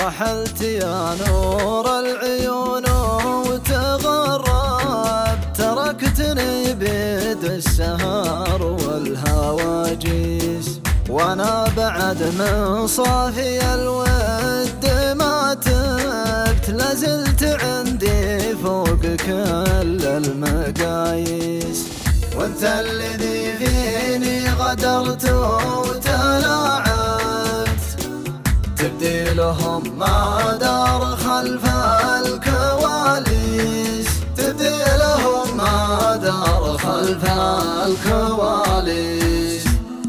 رحلت يا نور العيون وتغرب، تركتني بيد السهر والهواجيس، وانا بعد من صافي الود ما تبت، لازلت عندي فوق كل المقاييس. وانت الذي فيني غدرت وتلاعبت، تبديلهم ما دار خلف الكواليس، تبديلهم ما دار خلف الكواليس.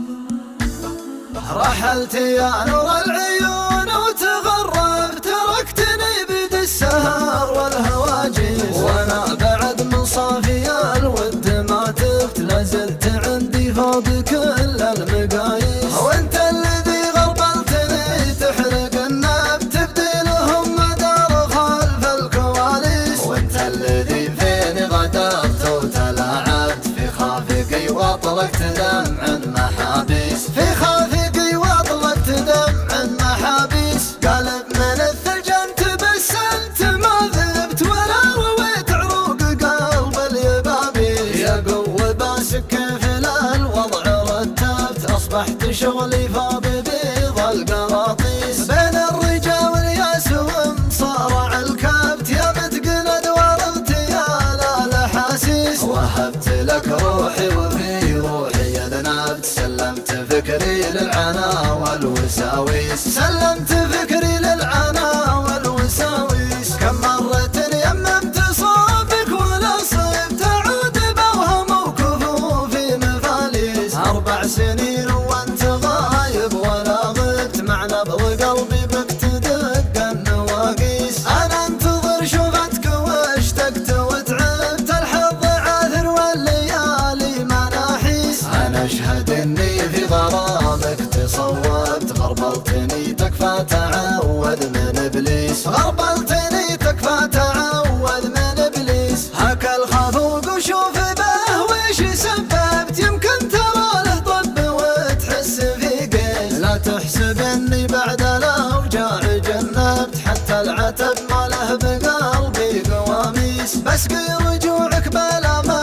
رحلت يا نور العيون وتغرب، تركتني بيد السهر والهواجيس، وانا بعد من صافي الود ما تبت، لازلت عندي فوق كل المقاييس. وانت الذي غربلتني تحرق الناب، تبديلهم ما دار خلف الكواليس. وانت الذي فيني غدرت وتلاعبت، في خافقي واطلقت دمع محابيس، في خافقي واطلقت دمع محابيس. قالب من الثلج انت بسلت ما ذبت، ولا رويت عروق قلب اليبابيس. يا قوة باسك كيف للوضع رتبت، اصبحت شغلي فوق بيض القراطيس. بين الرجا والياس ومصارع الكبت، يا متقلد والاغتيال الاحاسيس. وهبت لك روحي وفي روحي اذنبت، سلمت فكري للعنا والوساويس، سلمت فكري للعنا والوساويس. كم مرة يممت صوبك ولا صبت، اعود بوهم وكفوفي مفاليس. 4 سنين وانت غايب ولا غبت، مع نبض قلبي بك تدق النواقيس. انا انتظر شوفتك واشتقت وتعبت، الحظ عاثر والليالي مناحيس. انا اشهد اني في غرامك تصوبت، غربلتني تكفى تعود من ابليس، غربلتني تكفى تعود من ابليس. هك الخفوق وشوف به وش سببت، يمكن ترى له طب وتحس في قيس. لا تحسب اني بعد الاوجاع جنبت، حتى العتب ما له بقلبي قواميس. بسقي رجوعك بلا ما